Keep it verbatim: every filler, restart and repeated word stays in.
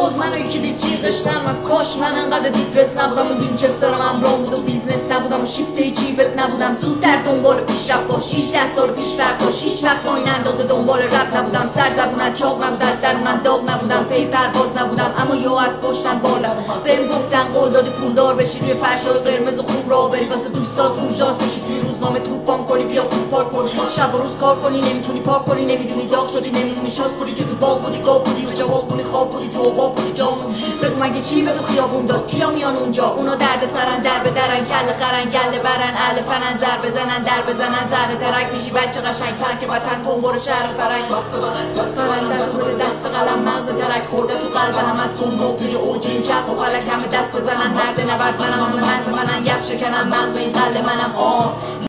باز منو یکی دید جیغشتم من کاش من انقدر دیپرس نبودم و وینچستر من رام بود و بیزنس نبودم و شیفته جیبت نبودم زود در دنبال پیشرفت باش هجده سال پیش فرق داشت هیچ وقت با این اندازه دنبال رپ نبودم سر زبونم چاق نبود از درونم داغ نبودم پی پرواز نبودم اما یا از پشتم بالا بهم گفتن قول دادی پولدار بشی روی فرشای قرمز خوب راه بری واسه دوستات اورژانس بشی توی روزنامه توفان کنی بیا تو پارک کنی شب و روز کار کنی نمیتونی پارک کنی نمیدونی داغ شدی نمیدونی شاز کنی که تو باغ بودی گاو بودی و جواب بودی خواب بودی تو عقاب بودی جام بگو مگه چی به تو خیابون داد کیا میان اونجا اونا درد سرن در به درن کله خرن گله برن اهل فنن زر بزنن در بزنن زهر ترک میشی بچه قشنگ ترک وطن کنبر شهر فرنگ فرنگ در تو دست قلم مغز ترک خورده تو قلب هم از خون توی اوج این چرخ و فلک همه دست بزنن مرد نبرد منم همه مرد منن یخ شکنم مغز این قلب منم آه